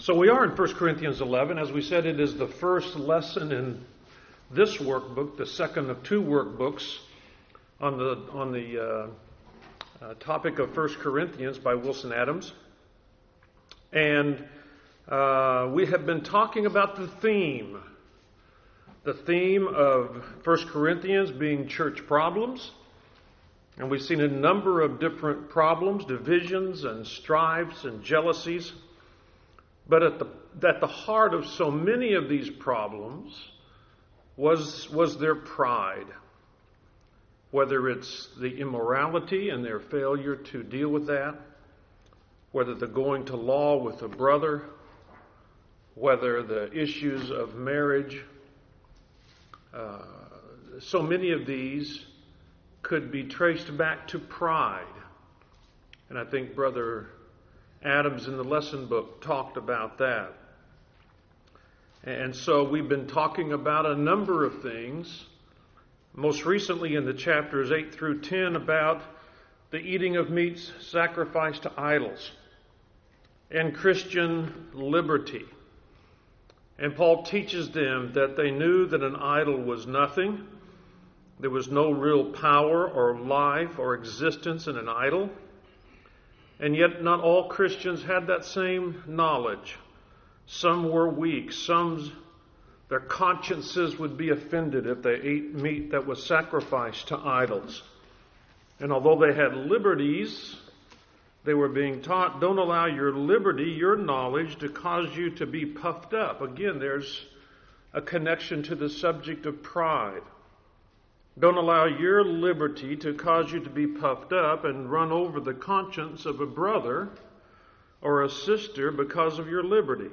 So we are in 1 Corinthians 11. As we said, it is the first lesson in this workbook, the second of two workbooks on the topic of 1 Corinthians by Wilson Adams. And we have been talking about the theme of 1 Corinthians being church problems. And we've seen a number of different problems, divisions and strifes and jealousies. But at the heart of so many of these problems was their pride. Whether it's the immorality and their failure to deal with that, whether the going to law with a brother, whether the issues of marriage. So many of these could be traced back to pride. And I think Brother Adams in the lesson book talked about that. And so we've been talking about a number of things, most recently in the chapters 8 through 10 about the eating of meats sacrificed to idols and Christian liberty. And Paul teaches them that they knew that an idol was nothing. There was no real power or life or existence in an idol. And yet not all Christians had that same knowledge. Some were weak. Their consciences would be offended if they ate meat that was sacrificed to idols. And although they had liberties, they were being taught, don't allow your liberty, your knowledge, to cause you to be puffed up. Again, there's a connection to the subject of pride. Don't allow your liberty to cause you to be puffed up and run over the conscience of a brother or a sister because of your liberty.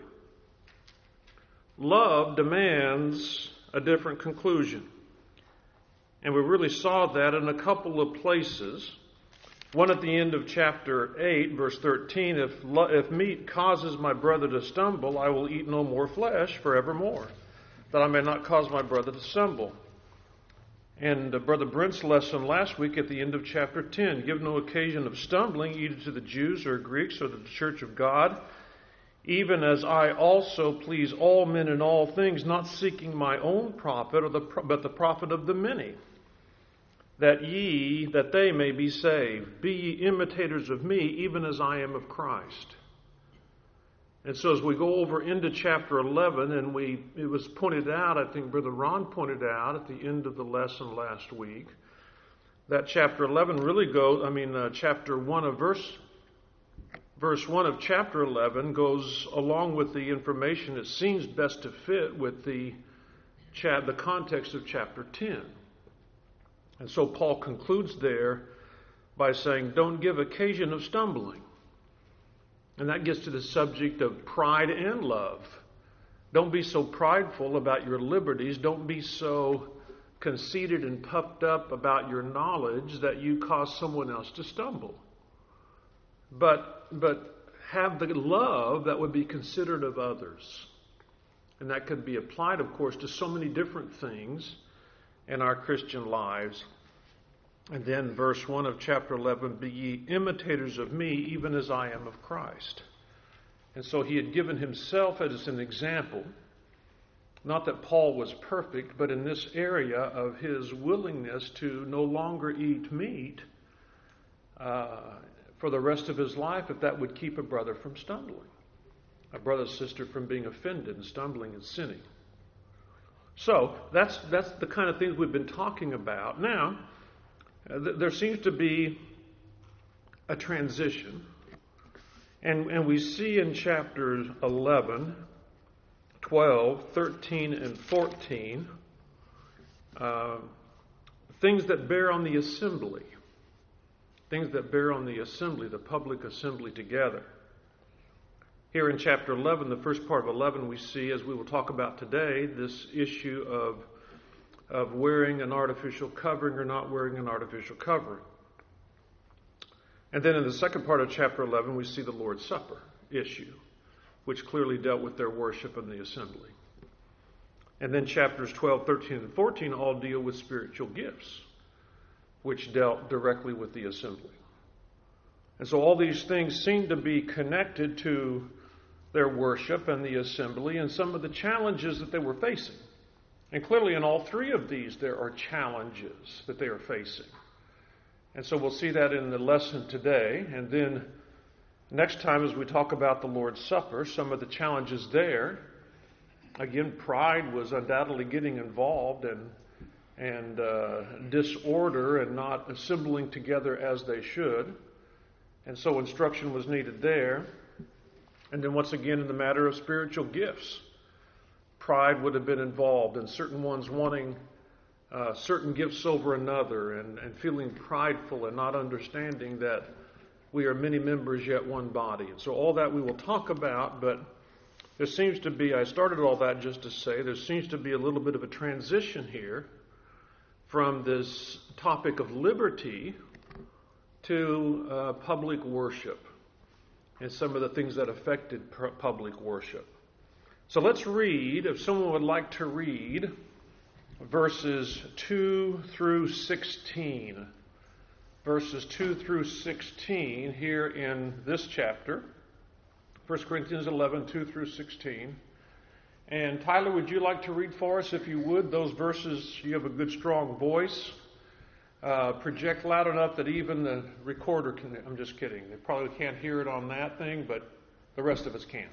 Love demands a different conclusion. And we really saw that in a couple of places. One at the end of chapter 8, verse 13, if meat causes my brother to stumble, I will eat no more flesh forevermore, that I may not cause my brother to stumble. And Brother Brent's lesson last week at the end of chapter 10, give no occasion of stumbling either to the Jews or Greeks or to the church of God, even as I also please all men in all things, not seeking my own profit, but the profit of the many, that they may be saved. Be ye imitators of me, even as I am of Christ. And so as we go over into chapter 11, and it was pointed out, I think Brother Ron pointed out at the end of the lesson last week, that chapter 11 really chapter 1 of verse 1 of chapter 11 goes along with the information it seems best to fit with the context of chapter 10. And so Paul concludes there by saying, don't give occasion of stumbling. And that gets to the subject of pride and love. Don't be so prideful about your liberties. Don't be so conceited and puffed up about your knowledge that you cause someone else to stumble. But have the love that would be considered of others. And that could be applied, of course, to so many different things in our Christian lives. And then verse 1 of chapter 11, be ye imitators of me, even as I am of Christ. And so he had given himself as an example. Not that Paul was perfect, but in this area of his willingness to no longer eat meat for the rest of his life, if that would keep a brother from stumbling, a brother or sister from being offended and stumbling and sinning. So that's the kind of things we've been talking about. Now, there seems to be a transition. And we see in chapters 11, 12, 13, and 14 things that bear on the assembly. Things that bear on the assembly, the public assembly together. Here in chapter 11, the first part of 11, we see, as we will talk about today, this issue of wearing an artificial covering or not wearing an artificial covering. And then in the second part of chapter 11, we see the Lord's Supper issue, which clearly dealt with their worship in the assembly. And then chapters 12, 13, and 14 all deal with spiritual gifts, which dealt directly with the assembly. And so all these things seem to be connected to their worship and the assembly and some of the challenges that they were facing. And clearly in all three of these there are challenges that they are facing. And so we'll see that in the lesson today. And then next time as we talk about the Lord's Supper, some of the challenges there. Again, pride was undoubtedly getting involved and disorder and not assembling together as they should. And so instruction was needed there. And then once again in the matter of spiritual gifts, pride would have been involved and certain ones wanting certain gifts over another and feeling prideful and not understanding that we are many members yet one body. And so all that we will talk about, but there seems to be, I started all that just to say, there seems to be a little bit of a transition here from this topic of liberty to public worship and some of the things that affected public worship. So let's read, if someone would like to read, verses 2 through 16. Verses 2 through 16 here in this chapter. 1 Corinthians 11, 2 through 16. And Tyler, would you like to read for us, if you would, those verses? You have a good, strong voice. Project loud enough that even the recorder can. I'm just kidding. They probably can't hear it on that thing, but the rest of us can.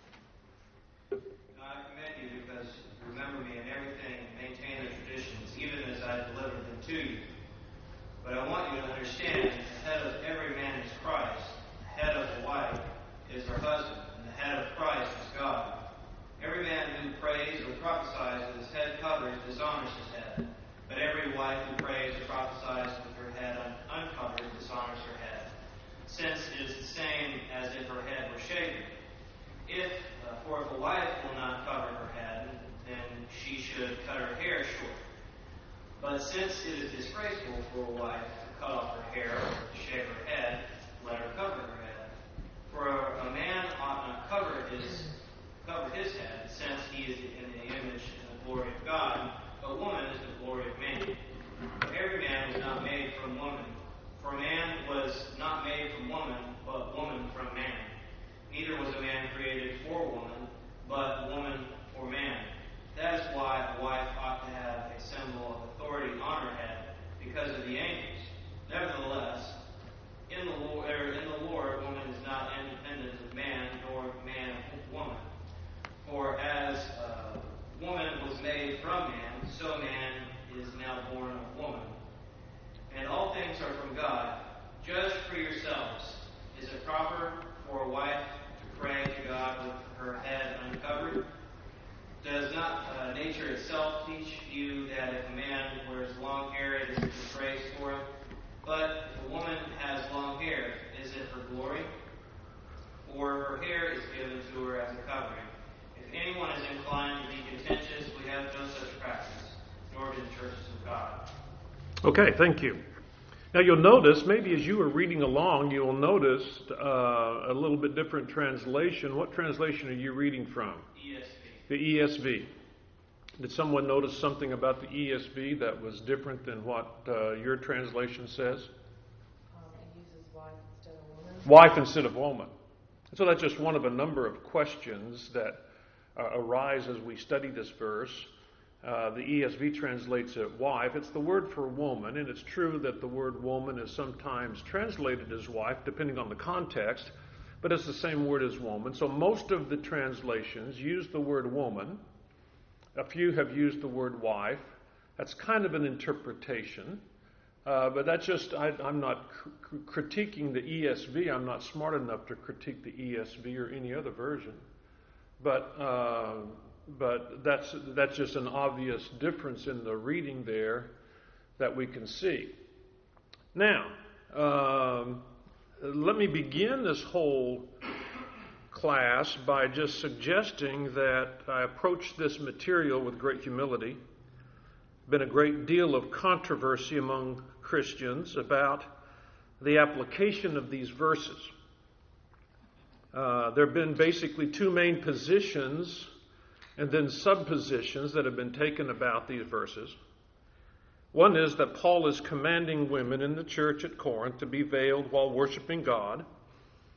I commend you because you remember me in everything and maintain the traditions, even as I delivered them to you. But I want you to understand, the head of every man is Christ. The head of the wife is her husband, and the head of Christ is God. Every man who prays or prophesies with his head covered dishonors his head. But every wife who prays or prophesies with her head uncovered dishonors her head, since it is the same as if her head were shaven. For if a wife will not cover her head, then she should cut her hair short. But since it is disgraceful for a wife to cut off her hair or to shave her head, let her cover her head. For a man ought not cover his head, since he is in the image and the glory of God, but woman is the glory of man. For every man was not made from woman. For man was not made from woman, but woman from man. Neither was a man created for woman, but woman for man. That is why a wife ought to have a symbol of authority on her head, because of the angels. Nevertheless, in the Lord, woman is not independent of man, nor man of woman. For as woman was made from man, so man is now born of woman. And all things are from God. Judge for yourselves. Is it proper for a wife to pray to God with her head uncovered? Does not nature itself teach you that if a man wears long hair, it is a disgrace for him? But if a woman has long hair, is it her glory? Or her hair is given to her as a covering? If anyone is inclined to be contentious, we have no such practice, nor do the churches of God. Okay, thank you. Now you'll notice, maybe as you were reading along, you'll notice a little bit different translation. What translation are you reading from? ESV. The ESV. Did someone notice something about the ESV that was different than what your translation says? It uses wife instead of woman. Wife instead of woman. So that's just one of a number of questions that arise as we study this verse. The ESV translates it wife. It's the word for woman, and it's true that the word woman is sometimes translated as wife, depending on the context, but it's the same word as woman. So most of the translations use the word woman. A few have used the word wife. That's kind of an interpretation. But that's just, I'm not critiquing the ESV. I'm not smart enough to critique the ESV or any other version. But that's just an obvious difference in the reading there that we can see. Now, let me begin this whole class by just suggesting that I approach this material with great humility. Been a great deal of controversy among Christians about the application of these verses. There have been basically two main positions and then subpositions that have been taken about these verses. One is that Paul is commanding women in the church at Corinth to be veiled while worshiping God.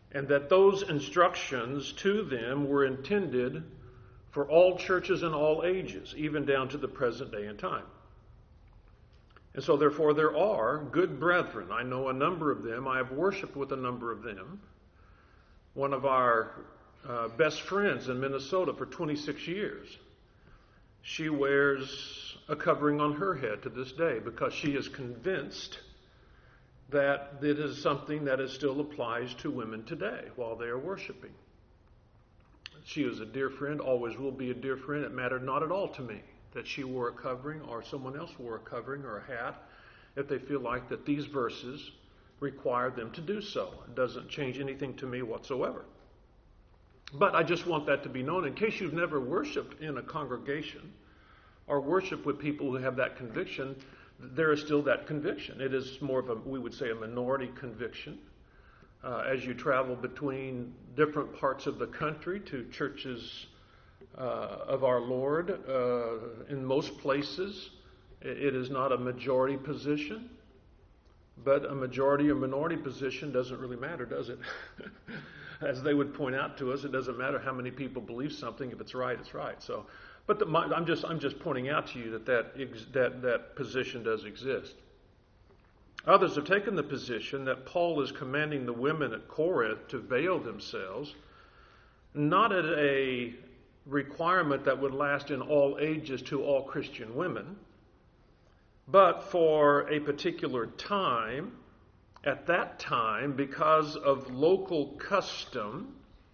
and that those instructions to them were intended for all churches in all ages, even down to the present day and time. And so therefore there are good brethren. I know a number of them. I have worshiped with a number of them. One of our best friends in Minnesota for 26 years, she wears a covering on her head to this day because she is convinced that it is something that still applies to women today while they are worshiping. She is a dear friend, always will be a dear friend. It mattered not at all to me that she wore a covering or someone else wore a covering or a hat if they feel like that these verses require them to do so. It doesn't change anything to me whatsoever. But I just want that to be known in case you've never worshiped in a congregation or worshiped with people who have that conviction. There is still that conviction. It is more of a, we would say, a minority conviction. As you travel between different parts of the country to churches of our Lord, in most places, it is not a majority position. But a majority or minority position doesn't really matter, does it? As they would point out to us, it doesn't matter how many people believe something. If it's right, it's right. So, but I'm just pointing out to you that position does exist. Others have taken the position that Paul is commanding the women at Corinth to veil themselves, not at a requirement that would last in all ages to all Christian women, but for a particular time, at that time, because of local custom,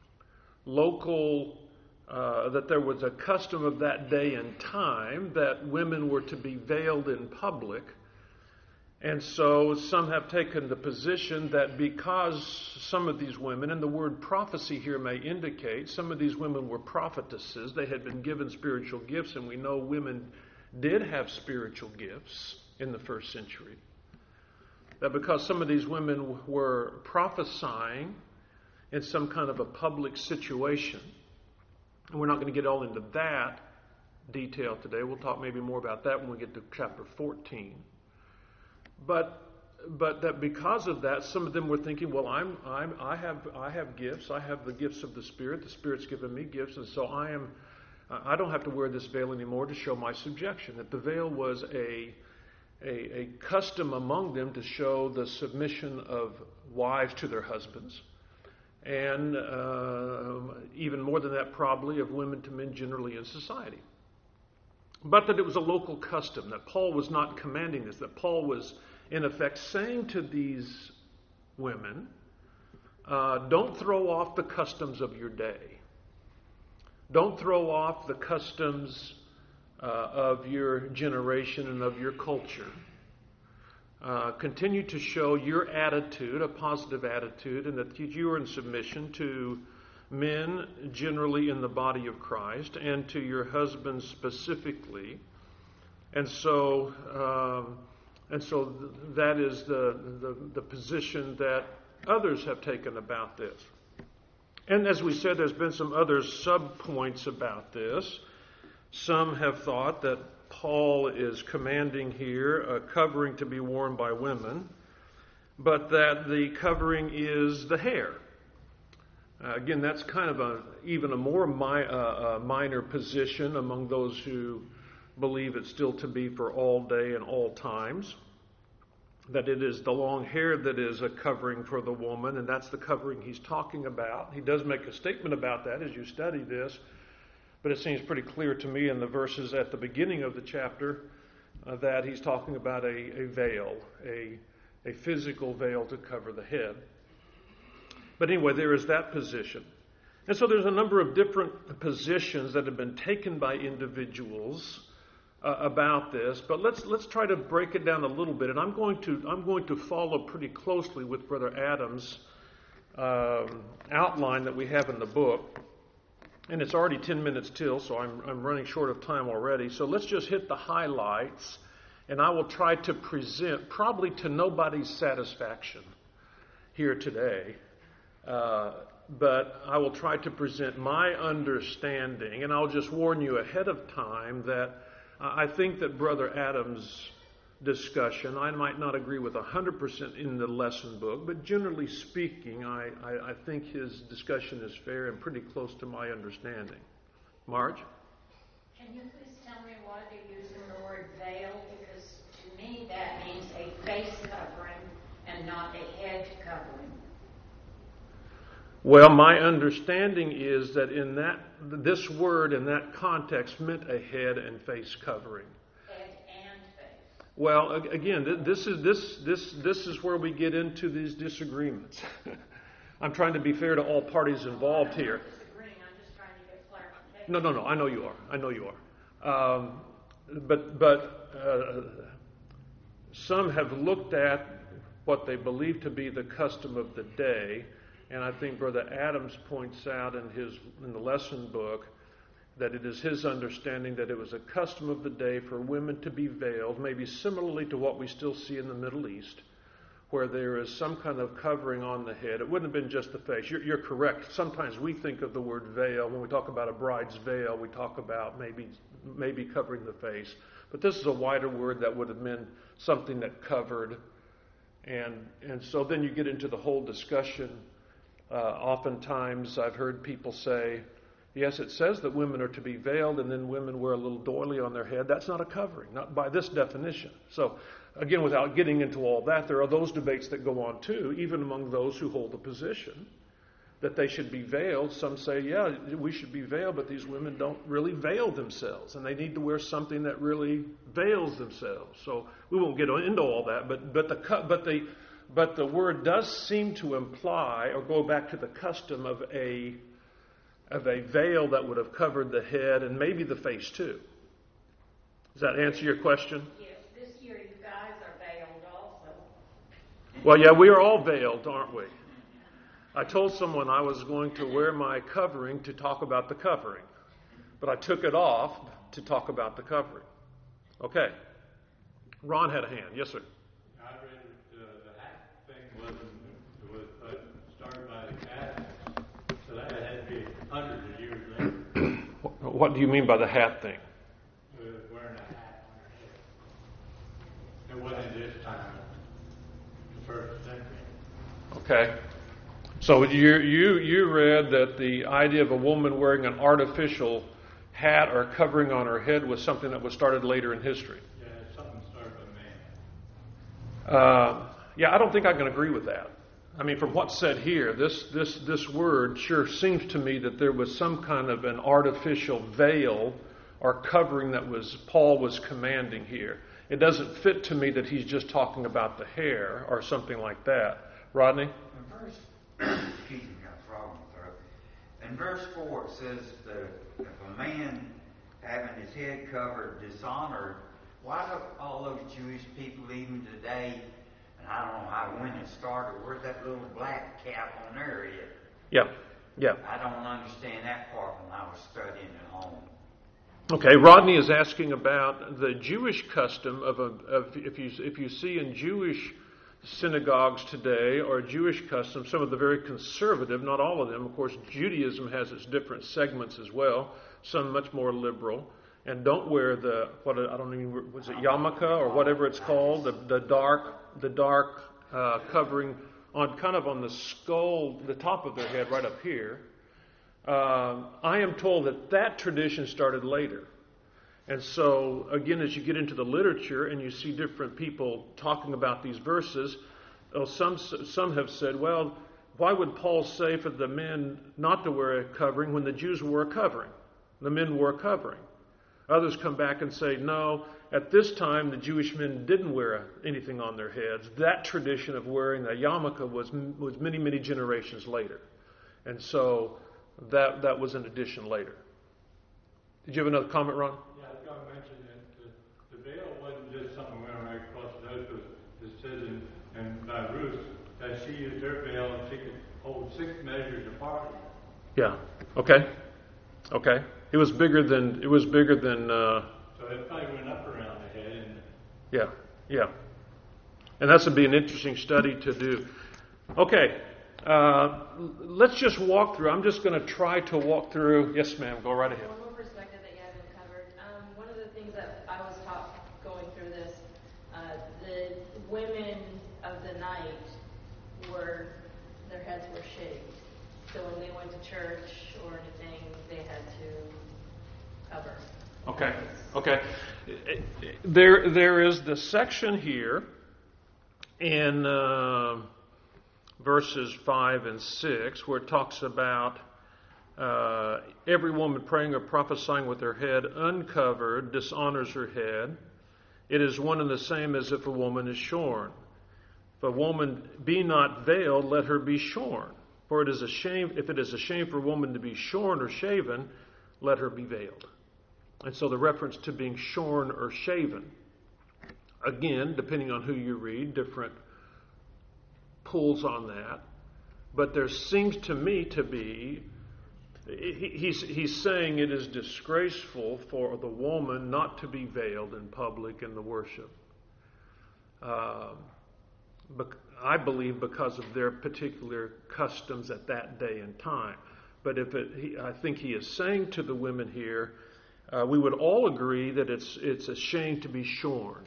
that there was a custom of that day and time that women were to be veiled in public. And so some have taken the position that because some of these women, and the word prophecy here may indicate, some of these women were prophetesses, they had been given spiritual gifts, and we know women did have spiritual gifts in the first century. That because some of these women were prophesying in some kind of a public situation, and we're not going to get all into that detail today. We'll talk maybe more about that when we get to chapter 14. But that because of that, some of them were thinking, well, I have gifts. I have the gifts of the Spirit. The Spirit's given me gifts, and so I don't have to wear this veil anymore to show my subjection. That the veil was a custom among them to show the submission of wives to their husbands, and even more than that, probably of women to men generally in society. But that it was a local custom, that Paul was not commanding this, that Paul was in effect saying to these women, don't throw off the customs of your day. Don't throw off the customs of your generation and of your culture. Continue to show your attitude, a positive attitude, and that you are in submission to men generally in the body of Christ and to your husbands specifically. And so that is the position that others have taken about this. And as we said, there's been some other sub-points about this. Some have thought that Paul is commanding here a covering to be worn by women, but that the covering is the hair. Again, that's kind of even a more minor position among those who believe it still to be for all day and all times, that it is the long hair that is a covering for the woman, and that's the covering he's talking about. He does make a statement about that as you study this, but it seems pretty clear to me in the verses at the beginning of the chapter that he's talking about a veil, a physical veil to cover the head. But anyway, there is that position. And so there's a number of different positions that have been taken by individuals about this. But let's try to break it down a little bit. And I'm going to follow pretty closely with Brother Adams' outline that we have in the book. And it's already 10 minutes till, so I'm running short of time already. So let's just hit the highlights, and I will try to present, probably to nobody's satisfaction here today, but I will try to present my understanding, and I'll just warn you ahead of time that I think that Brother Adams discussion. I might not agree with 100% in the lesson book, but generally speaking, I think his discussion is fair and pretty close to my understanding. Marge? Can you please tell me why they're using the word veil? Because to me that means a face covering and not a head covering. Well, my understanding is that this word in that context meant a head and face covering. Head and face. Well, again, this is where we get into these disagreements. I'm trying to be fair to all parties involved here. I'm not disagreeing. I'm just trying to get clarification. No. I know you are. But some have looked at what they believe to be the custom of the day, and I think Brother Adams points out in the lesson book that it is his understanding that it was a custom of the day for women to be veiled, maybe similarly to what we still see in the Middle East, where there is some kind of covering on the head. It wouldn't have been just the face. You're correct. Sometimes we think of the word veil. When we talk about a bride's veil, we talk about maybe covering the face. But this is a wider word that would have meant something that covered. And so then you get into the whole discussion. Oftentimes I've heard people say, yes, it says that women are to be veiled, and then women wear a little doily on their head. That's not a covering, not by this definition. So, again, without getting into all that, there are those debates that go on too, even among those who hold the position that they should be veiled. Some say, yeah, we should be veiled, but these women don't really veil themselves, and they need to wear something that really veils themselves. So we won't get into all that, but the word does seem to imply, or go back to the custom of a veil that would have covered the head and maybe the face too. Does that answer your question? Yes, this year you guys are veiled also. Well, yeah, we are all veiled, aren't we? I told someone I was going to wear my covering to talk about the covering, but I took it off to talk about the covering. Okay. Ron had a hand. Yes, sir. I read the hat thing was started by the Catholics, so that had to be hundreds of years later. What do you mean by the hat thing? Wearing a hat on your head. It wasn't this time, the first century. Okay. So you read that the idea of a woman wearing an artificial hat or covering on her head was something that was started later in history. Yeah, something started by man. Yeah, I don't think I can agree with that. I mean, from what's said here, this word sure seems to me that there was some kind of an artificial veil or covering that Paul was commanding here. It doesn't fit to me that he's just talking about the hair or something like that. Rodney? Excuse me, got a frog in my throat. In verse 4 it says that if a man having his head covered dishonored, why do all those Jewish people even today, and I don't know when it started, where's that little black cap on their head? Yeah. I don't understand that part when I was studying at home. Okay, Rodney is asking about the Jewish custom of if you see in Jewish synagogues today or Jewish customs, some of the very conservative, not all of them. Of course, Judaism has its different segments as well, some much more liberal, and don't wear was it yarmulke or whatever it's called, the dark covering on the skull, the top of their head right up here. I am told that tradition started later. And so, again, as you get into the literature and you see different people talking about these verses, some have said, well, why would Paul say for the men not to wear a covering when the Jews wore a covering? The men wore a covering. Others come back and say, no, at this time the Jewish men didn't wear anything on their heads. That tradition of wearing a yarmulke was many, many generations later. And so that was an addition later. Did you have another comment, Ron? Yeah, I was going to mention that the veil wasn't just something we went right across the nose. It says by Ruth that she used her veil and she could hold 6 measures apart. Yeah. Okay. It was bigger than. So it probably went up around the head. Yeah. And that would be an interesting study to do. Okay. Let's just walk through. I'm just going to try to walk through. Yes, ma'am. Go right ahead. One more perspective that you haven't covered. One of the things that I was taught going through this, church or anything, they had to cover. Okay. There is the section here in verses 5 and 6 where it talks about every woman praying or prophesying with her head uncovered dishonors her head. It is one and the same as if a woman is shorn. If a woman be not veiled, let her be shorn. For it is a shame, if it is a shame for a woman to be shorn or shaven, let her be veiled. And so the reference to being shorn or shaven, again, depending on who you read, different pulls on that. But there seems to me to be, he's saying it is disgraceful for the woman not to be veiled in public in the worship. I believe because of their particular customs at that day and time. But I think he is saying to the women here, we would all agree that it's a shame to be shorn.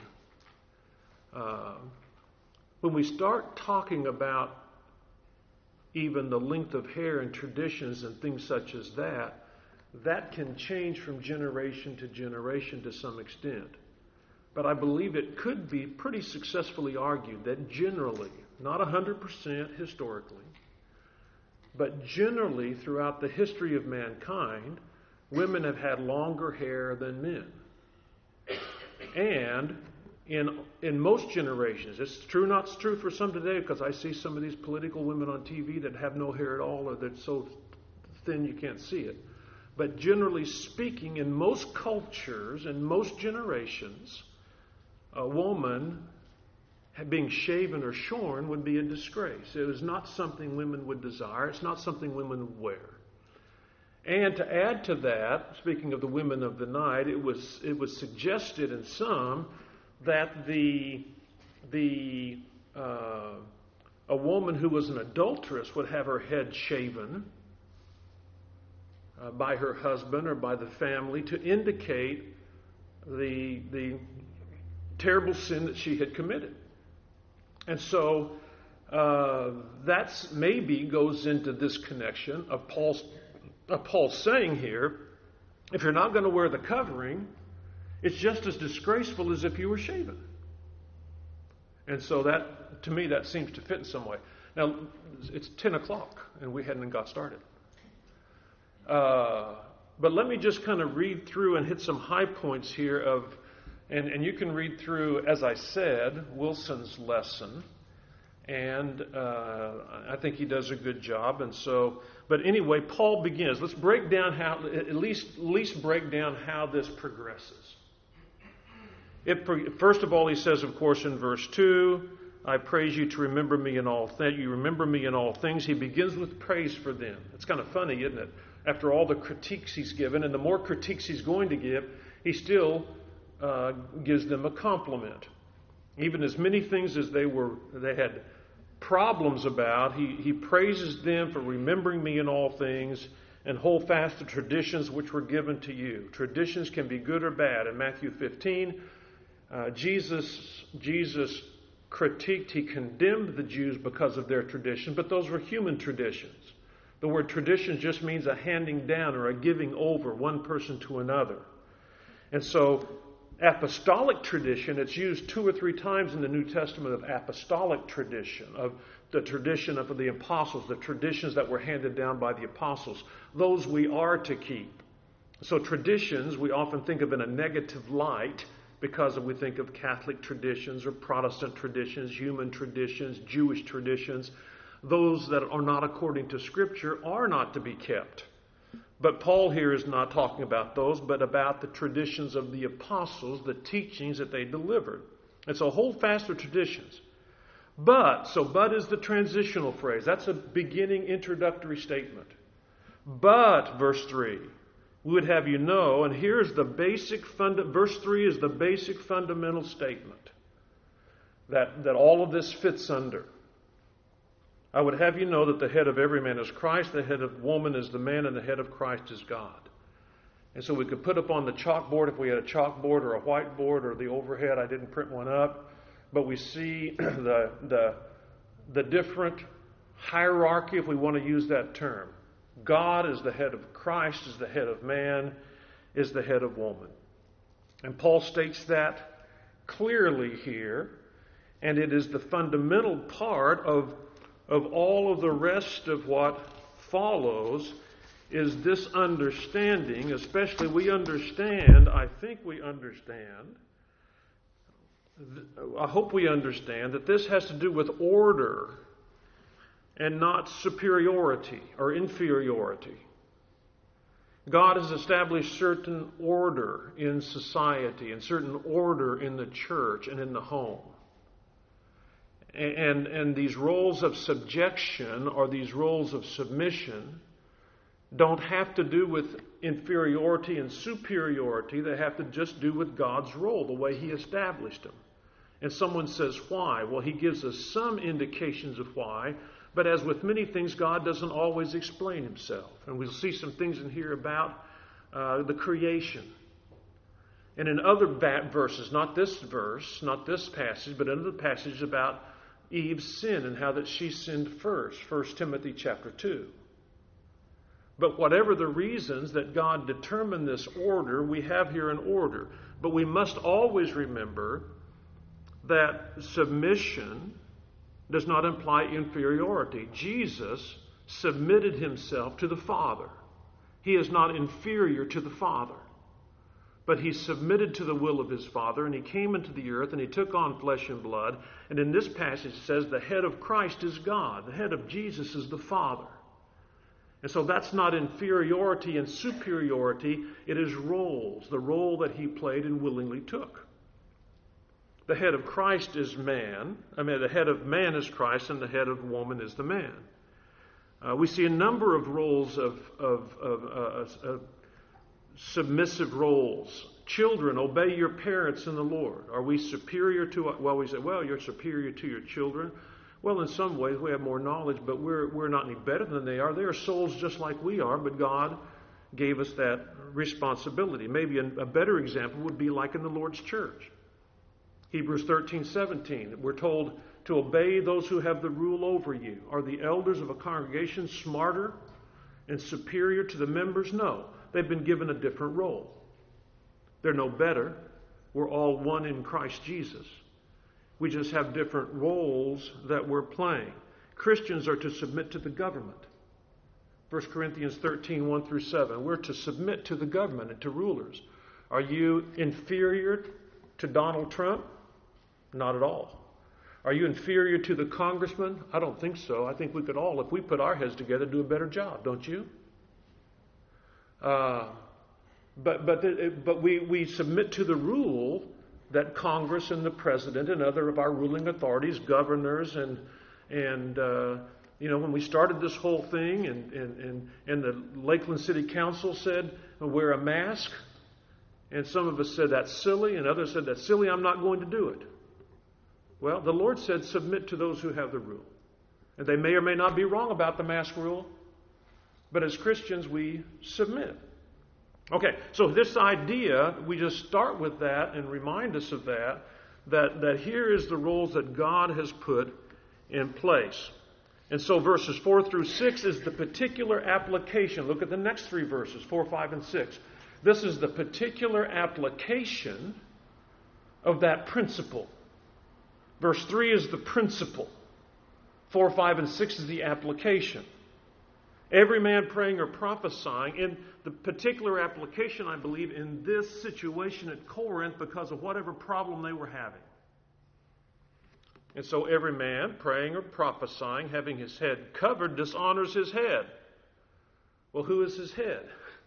When we start talking about even the length of hair and traditions and things such as that, that can change from generation to generation to some extent. But I believe it could be pretty successfully argued that generally, not 100% historically, but generally throughout the history of mankind, women have had longer hair than men. And in most generations, it's true, not true for some today, because I see some of these political women on TV that have no hair at all, or they're so thin you can't see it. But generally speaking, in most cultures, in most generations, a woman being shaven or shorn would be a disgrace. It was not something women would desire. It's not something women would wear. And to add to that, speaking of the women of the night, it was suggested in some that a woman who was an adulteress would have her head shaven by her husband or by the family to indicate the terrible sin that she had committed. And so that's maybe goes into this connection of Paul's saying here, if you're not going to wear the covering, it's just as disgraceful as if you were shaven. And so that, to me, that seems to fit in some way. Now, it's 10 o'clock, and we hadn't got started. But let me just kind of read through and hit some high points here of, and you can read through, as I said, Wilson's lesson. And I think he does a good job. And so, but anyway, Paul begins. Let's break down how, at least break down how this progresses. First of all, he says, of course, in verse 2, I praise you to remember me in all things. You remember me in all things. He begins with praise for them. It's kind of funny, isn't it? After all the critiques he's given, and the more critiques he's going to give, he still gives them a compliment. Even as many things as they had problems about, he praises them for remembering me in all things and hold fast to traditions which were given to you. Traditions can be good or bad. In Matthew 15, Jesus critiqued, he condemned the Jews because of their tradition, but those were human traditions. The word tradition just means a handing down or a giving over one person to another. And so apostolic tradition, it's used 2 or 3 times in the New Testament of apostolic tradition, of the tradition of the apostles, the traditions that were handed down by the apostles. Those we are to keep. So traditions we often think of in a negative light because we think of Catholic traditions or Protestant traditions, human traditions, Jewish traditions. Those that are not according to Scripture are not to be kept. But Paul here is not talking about those, but about the traditions of the apostles, the teachings that they delivered. And so hold fast to traditions. But is the transitional phrase. That's a beginning introductory statement. But, verse 3, we would have you know, and here's the basic, verse 3 is the basic fundamental statement that all of this fits under. I would have you know that the head of every man is Christ, the head of woman is the man, and the head of Christ is God. And so we could put up on the chalkboard, if we had a chalkboard or a whiteboard or the overhead, I didn't print one up, but we see the different hierarchy, if we want to use that term. God is the head of Christ, is the head of man, is the head of woman. And Paul states that clearly here, and it is the fundamental part of all of the rest of what follows, is this understanding, especially I think we understand, I hope we understand that this has to do with order and not superiority or inferiority. God has established certain order in society and certain order in the church and in the home. And these roles of subjection or these roles of submission don't have to do with inferiority and superiority. They have to just do with God's role, the way He established them. And someone says, why? Well, He gives us some indications of why, but as with many things, God doesn't always explain Himself. And we'll see some things in here about the creation. And in other verses, not this verse, not this passage, but in other passages about Eve's sin and how that she sinned first, 1 Timothy chapter 2. But whatever the reasons that God determined this order, we have here an order. But we must always remember that submission does not imply inferiority. Jesus submitted Himself to the Father. He is not inferior to the Father. But He submitted to the will of His Father, and He came into the earth, and He took on flesh and blood. And in this passage it says the head of Christ is God. The head of Jesus is the Father. And so that's not inferiority and superiority. It is roles, the role that He played and willingly took. The head of Christ is man. The head of man is Christ, and the head of woman is the man. We see a number of roles of submissive roles. Children, obey your parents in the Lord. Are we superior to? Well, we say, well, you're superior to your children. Well, in some ways we have more knowledge, but we're not any better than they are. They are souls just like we are, but God gave us that responsibility. Maybe a better example would be like in the Lord's church. Hebrews 13:17. We're told to obey those who have the rule over you. Are the elders of a congregation smarter and superior to the members? No. They've been given a different role. They're no better. We're all one in Christ Jesus. We just have different roles that we're playing. Christians are to submit to the government. 1 Corinthians 13:1-7. We're to submit to the government and to rulers. Are you inferior to Donald Trump? Not at all. Are you inferior to the congressman? I don't think so. I think we could all, if we put our heads together, do a better job, don't you? But we submit to the rule that Congress and the President and other of our ruling authorities, governors, and when we started this whole thing, and the Lakeland City Council said wear a mask, and some of us said that's silly, and others said that's silly, I'm not going to do it. Well, the Lord said submit to those who have the rule, and they may or may not be wrong about the mask rule, but as Christians we submit. Okay, so this idea, we just start with that and remind us of that here is the rules that God has put in place. And so verses 4-6 is the particular application. Look at the next three verses, 4, 5, and 6. This is the particular application of that principle. Verse 3 is the principle. 4, 5, and 6 is the application. Every man praying or prophesying, in the particular application, I believe, in this situation at Corinth because of whatever problem they were having. And so every man praying or prophesying, having his head covered, dishonors his head. Well, who is his head?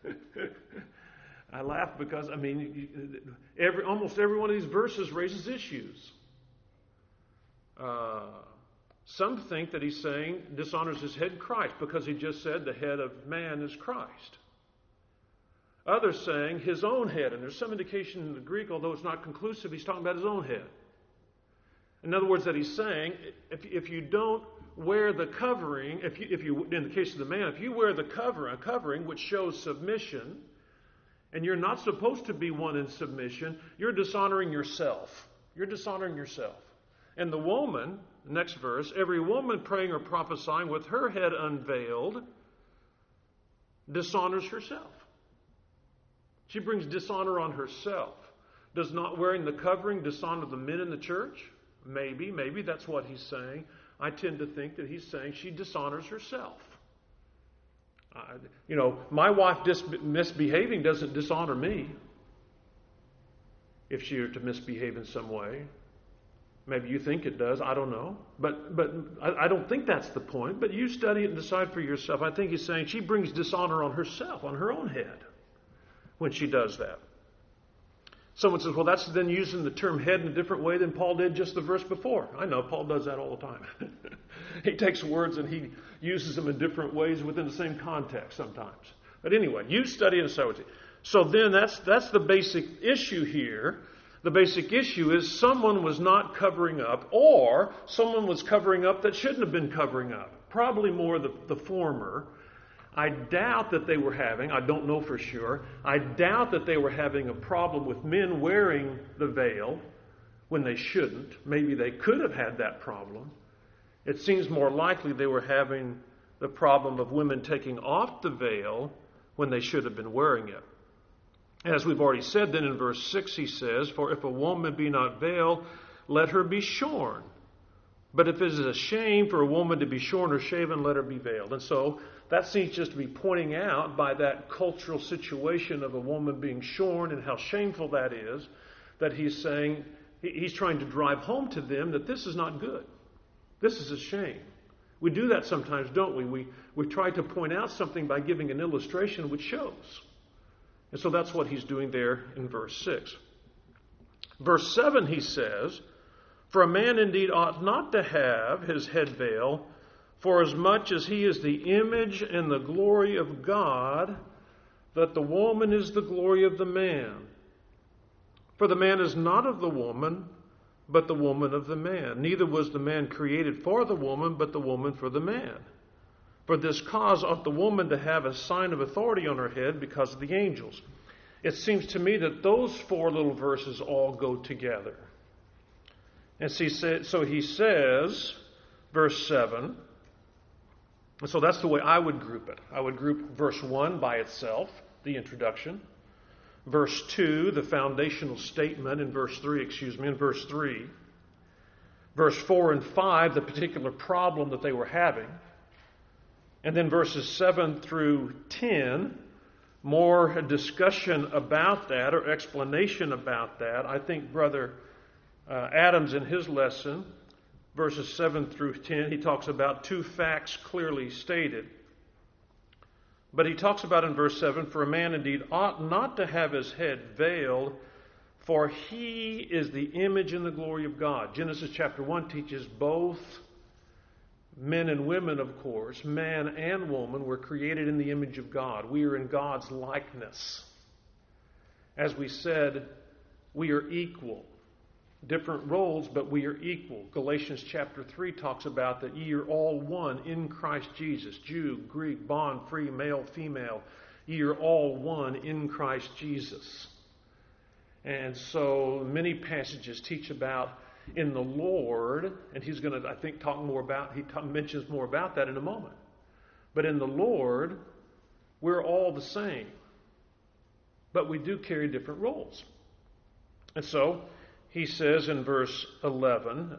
I laugh because, almost every one of these verses raises issues. Some think that he's saying dishonors his head Christ because he just said the head of man is Christ. Others saying his own head, and there's some indication in the Greek, although it's not conclusive, he's talking about his own head. In other words, that he's saying if you don't wear the covering, if you in the case of the man, if you wear the covering which shows submission, and you're not supposed to be one in submission, you're dishonoring yourself. You're dishonoring yourself. And the woman, next verse, every woman praying or prophesying with her head unveiled dishonors herself. She brings dishonor on herself. Does not wearing the covering dishonor the men in the church? Maybe that's what he's saying. I tend to think that he's saying she dishonors herself. My wife misbehaving doesn't dishonor me. If she were to misbehave in some way. Maybe you think it does. I don't know. But I don't think that's the point. But you study it and decide for yourself. I think he's saying she brings dishonor on herself, on her own head, when she does that. Someone says, well, that's then using the term head in a different way than Paul did just the verse before. I know, Paul does that all the time. He takes words and he uses them in different ways within the same context sometimes. But anyway, you study and so it. So then that's the basic issue here. The basic issue is someone was not covering up, or someone was covering up that shouldn't have been covering up. Probably more the former. I doubt that they were having, I don't know for sure, I doubt that they were having a problem with men wearing the veil when they shouldn't. Maybe they could have had that problem. It seems more likely they were having the problem of women taking off the veil when they should have been wearing it. As we've already said, then in verse 6 he says, for if a woman be not veiled, let her be shorn. But if it is a shame for a woman to be shorn or shaven, let her be veiled. And so that seems just to be pointing out by that cultural situation of a woman being shorn and how shameful that is, that he's saying, he's trying to drive home to them that this is not good. This is a shame. We do that sometimes, don't we? We try to point out something by giving an illustration which shows. And so that's what he's doing there in verse 6. Verse 7 he says, for a man indeed ought not to have his head veiled, for as much as he is the image and the glory of God, that the woman is the glory of the man. For the man is not of the woman, but the woman of the man. Neither was the man created for the woman, but the woman for the man. For this cause ought the woman to have a sign of authority on her head because of the angels. It seems to me that those four little verses all go together. And so he says, verse 7, and so that's the way I would group it. I would group verse 1 by itself, the introduction. Verse 2, the foundational statement in verse 3. Verse 4 and 5, the particular problem that they were having. And then verses 7 through 10, more discussion about that or explanation about that. I think Brother Adams in his lesson, verses 7 through 10, he talks about two facts clearly stated. But he talks about in verse 7, for a man indeed ought not to have his head veiled, for he is the image and the glory of God. Genesis chapter 1 teaches both men and women, of course, man and woman, were created in the image of God. We are in God's likeness. As we said, we are equal. Different roles, but we are equal. Galatians chapter 3 talks about that ye are all one in Christ Jesus. Jew, Greek, bond, free, male, female. Ye are all one in Christ Jesus. And so many passages teach about in the Lord, and he's going to, I think, talk more about, mentions more about that in a moment. But in the Lord, we're all the same. But we do carry different roles. And so, he says in verse 7,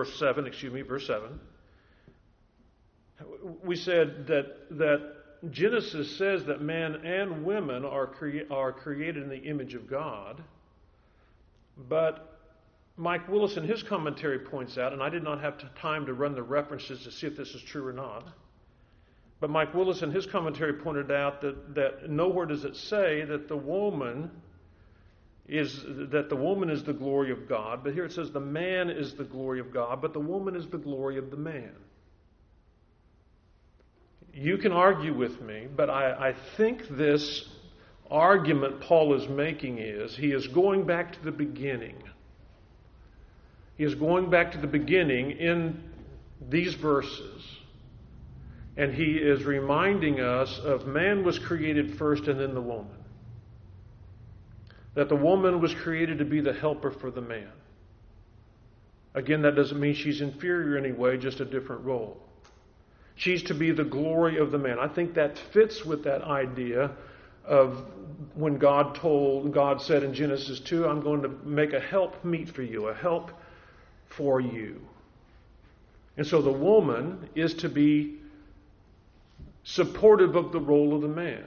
we said that Genesis says that man and women are created in the image of God. But Mike Willis in his commentary points out, and I did not have time to run the references to see if this is true or not, but Mike Willis in his commentary pointed out that nowhere does it say that the woman is the glory of God, but here it says the man is the glory of God, but the woman is the glory of the man. You can argue with me, but I think this argument Paul is making is he is going back to the beginning. He is going back to the beginning in these verses, and he is reminding us of man was created first and then the woman. That the woman was created to be the helper for the man. Again, that doesn't mean she's inferior in any way, just a different role. She's to be the glory of the man. I think that fits with that idea of when God said in Genesis 2, I'm going to make a help meet for you, a help for you. And so the woman is to be supportive of the role of the man.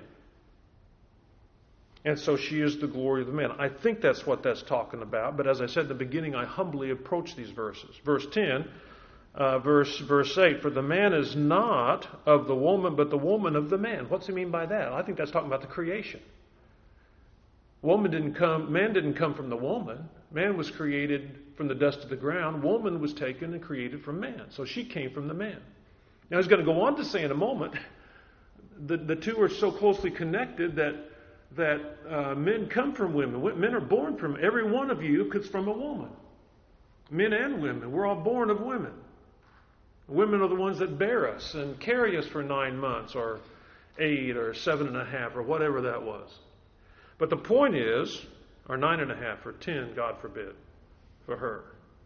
And so she is the glory of the man. I think that's what that's talking about. But as I said in the beginning, I humbly approach these verses. Verse 10, verse 8, for the man is not of the woman, but the woman of the man. What's he mean by that? I think that's talking about the creation. Man didn't come from the woman. Man was created from the dust of the ground. Woman was taken and created from man. So she came from the man. Now he's going to go on to say in a moment, the two are so closely connected that men come from women. Men are born from, every one of you is from a woman. Men and women. We're all born of women. Women are the ones that bear us and carry us for 9 months or 8 or 7.5 or whatever that was. But the point is, or 9.5 or 10, God forbid, for her.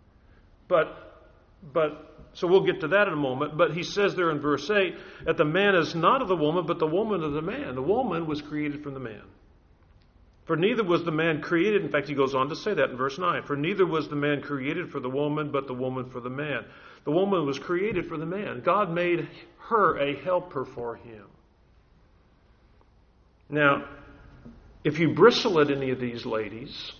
So we'll get to that in a moment. But he says there in verse 8 that the man is not of the woman, but the woman of the man. The woman was created from the man. For neither was the man created, in fact he goes on to say that in verse 9, for neither was the man created for the woman, but the woman for the man. The woman was created for the man. God made her a helper for him. Now, if you bristle at any of these ladies,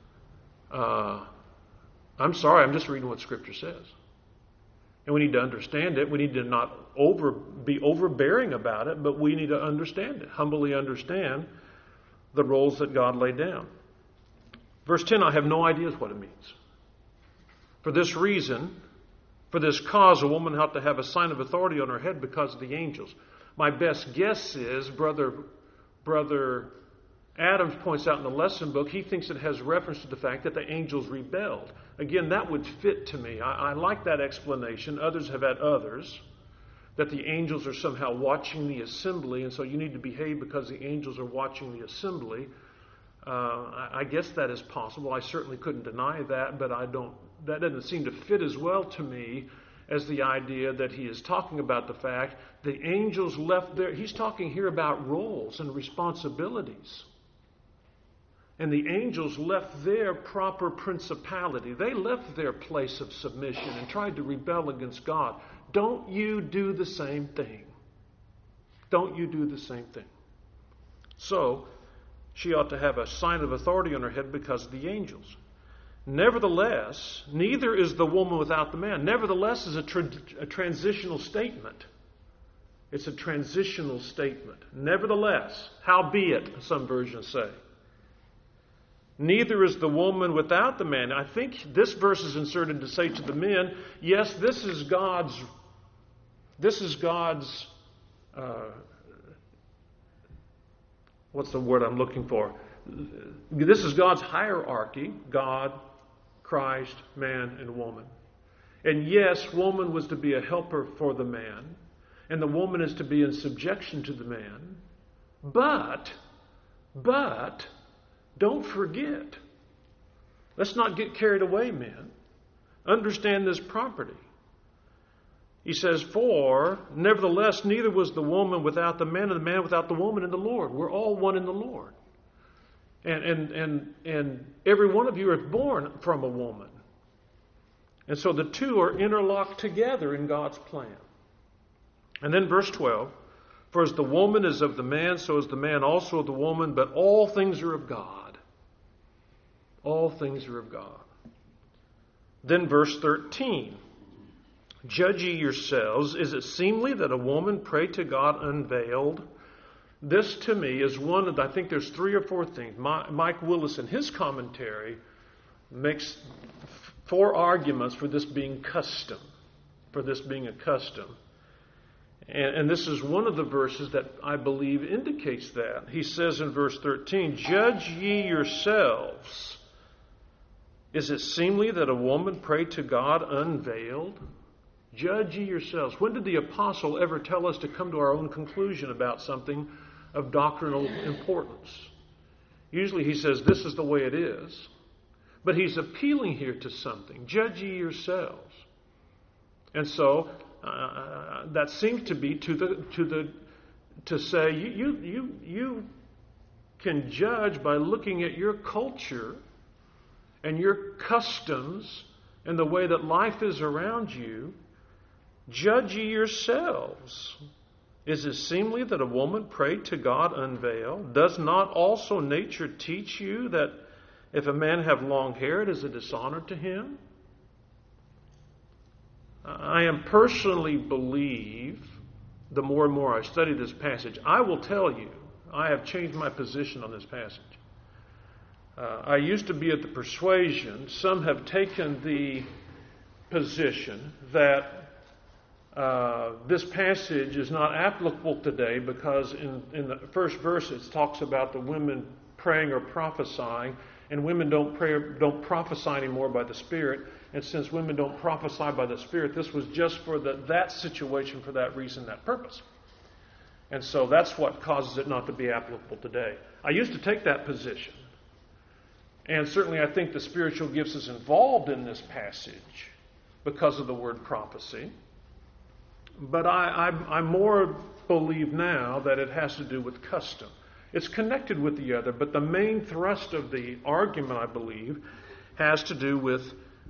I'm sorry, I'm just reading what Scripture says. And we need to understand it. We need to not be overbearing about it, but we need to understand it, humbly understand the roles that God laid down. Verse 10, I have no idea what it means. For this reason, for this cause, a woman ought to have a sign of authority on her head because of the angels. My best guess is, Brother Adams points out in the lesson book, he thinks it has reference to the fact that the angels rebelled. Again, that would fit to me. I like that explanation. Others have had others, that the angels are somehow watching the assembly, and so you need to behave because the angels are watching the assembly. I guess that is possible. I certainly couldn't deny that, but that doesn't seem to fit as well to me as the idea that he is talking about the fact the angels left there. He's talking here about roles and responsibilities. And the angels left their proper principality. They left their place of submission and tried to rebel against God. Don't you do the same thing. Don't you do the same thing. So, she ought to have a sign of authority on her head because of the angels. Nevertheless, neither is the woman without the man. Nevertheless is a transitional statement. It's a transitional statement. Nevertheless, howbeit, some versions say. Neither is the woman without the man. I think this verse is inserted to say to the men, yes, this is God's what's the word I'm looking for? This is God's hierarchy, God, Christ, man, and woman. And yes, woman was to be a helper for the man, and the woman is to be in subjection to the man. But, don't forget, let's not get carried away, men. Understand this property. He says, for, nevertheless, neither was the woman without the man, and the man without the woman in the Lord. We're all one in the Lord. And every one of you are born from a woman. And so the two are interlocked together in God's plan. And then verse 12, for as the woman is of the man, so is the man also of the woman, but all things are of God. All things are of God. Then verse 13, judge ye yourselves, is it seemly that a woman pray to God unveiled? This to me is one of, I think there's 3 or 4 things. Mike Willis in his commentary makes 4 arguments for this being custom, for this being a custom. And this is one of the verses that I believe indicates that. He says in verse 13, judge ye yourselves. Is it seemly that a woman pray to God unveiled? Judge ye yourselves. When did the apostle ever tell us to come to our own conclusion about something of doctrinal importance? Usually he says this is the way it is. But he's appealing here to something. Judge ye yourselves. And so that seems to be to say you can judge by looking at your culture and your customs and the way that life is around you. Judge ye yourselves. Is it seemly that a woman pray to God unveiled? Does not also nature teach you that if a man have long hair, it is a dishonor to him? I am personally believe, the more and more I study this passage, I will tell you, I have changed my position on this passage. I used to be at the persuasion. Some have taken the position that this passage is not applicable today because in the first verse it talks about the women praying or prophesying, and women don't prophesy anymore by the Spirit. And since women don't prophesy by the Spirit, this was just for that situation, for that reason, that purpose. And so that's what causes it not to be applicable today. I used to take that position. And certainly I think the spiritual gifts is involved in this passage because of the word prophecy. But I more believe now that it has to do with custom. It's connected with the other, but the main thrust of the argument, I believe, has to do with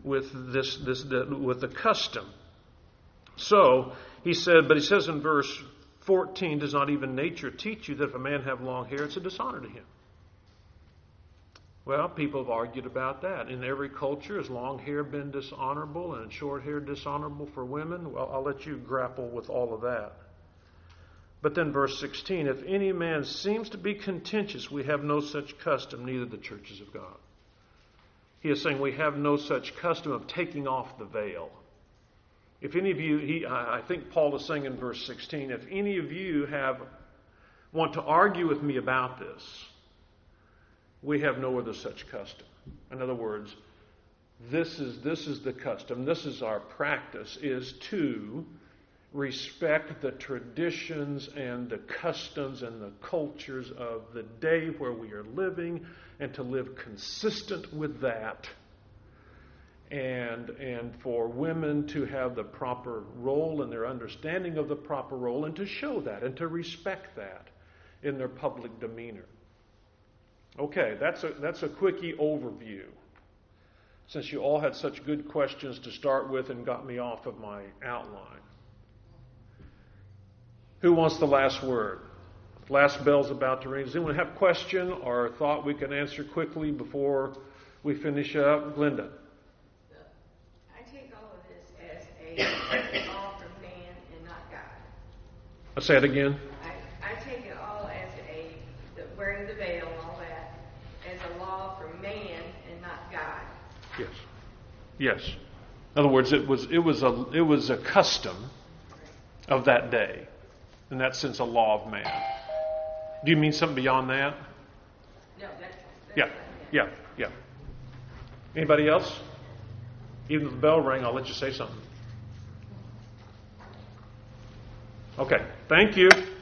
the custom. So he says in verse 14, does not even nature teach you that if a man have long hair, it's a dishonor to him? Well, people have argued about that. In every culture, has long hair been dishonorable and short hair dishonorable for women? Well, I'll let you grapple with all of that. But then verse 16, if any man seems to be contentious, we have no such custom, neither the churches of God. He is saying we have no such custom of taking off the veil. If any of you, I think Paul is saying in verse 16, if any of you want to argue with me about this, we have no other such custom. In other words, this is the custom. This is our practice, is to respect the traditions and the customs and the cultures of the day where we are living, and to live consistent with that, and for women to have the proper role and their understanding of the proper role, and to show that and to respect that in their public demeanor. Okay, that's a quickie overview, since you all had such good questions to start with and got me off of my outline. Who wants the last word? Last bell's about to ring. Does anyone have a question or a thought we can answer quickly before we finish up? Glenda. I take all of this as a law from man and not God. I'll say it again. I take it all as the wearing the veil and all that as a law from man and not God. Yes. Yes. In other words, it was a custom of that day. In that sense, a law of man. Do you mean something beyond that? No, that's Yeah. Anybody else? Even if the bell rang, I'll let you say something. Okay. Thank you.